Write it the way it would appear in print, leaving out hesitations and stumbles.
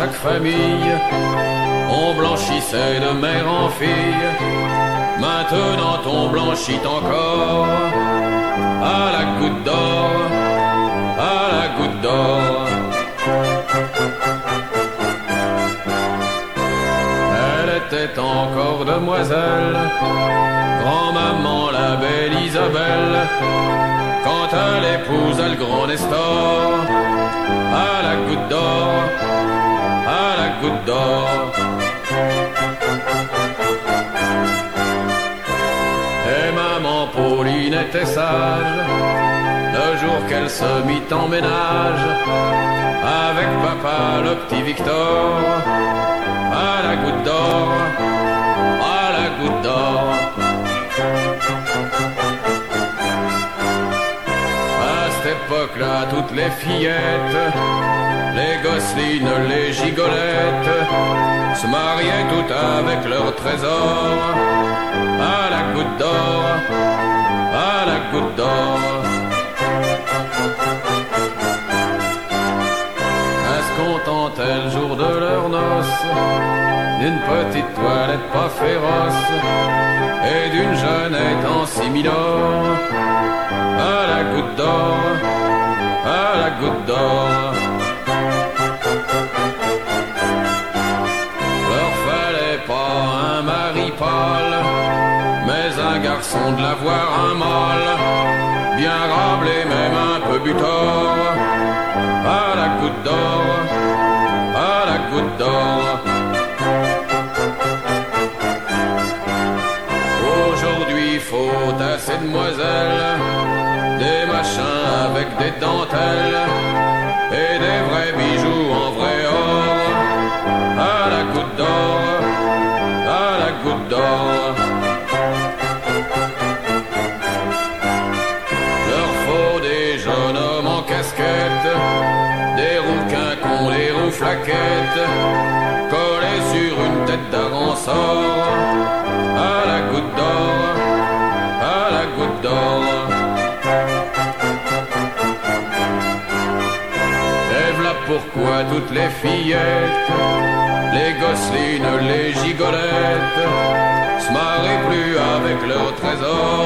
chaque famille, on blanchissait de mère en fille. Maintenant on blanchit encore à la goutte d'or, à la goutte d'or. Elle était encore demoiselle, grand-maman la belle Isabelle, quand elle épousa le grand Nestor, à la goutte d'or, à la goutte d'or. Et maman Pauline était sage, le jour qu'elle se mit en ménage, avec papa le petit Victor, à la goutte d'or, à la goutte d'or. À cette époque-là, toutes les fillettes, les gosselines, les gigolettes, se mariaient toutes avec leur trésor, à la goutte d'or, à la goutte d'or. Elles se contentaient le jour de leur noces d'une petite toilette pas féroce et d'une jeunette en similor, à la goutte d'or, à la goutte d'or. Leur fallait pas un mari pâle, mais un garçon de l'avoir un mâle, bien rablé même un peu butor, à la goutte d'or, à la goutte d'or. Aujourd'hui faut à ces demoiselles des machins avec des dentelles et des vrais bijoux en vrai or, à la goutte d'or, à la goutte d'or. Leur faut des jeunes hommes en casquette, des rouquins qu'ont les roues flaquettes, collés sur une tête d'aransor, à la goutte d'or, à la goutte d'or. Et v'là pourquoi toutes les fillettes, les gosselines, les gigolettes, se marient plus avec leur trésor,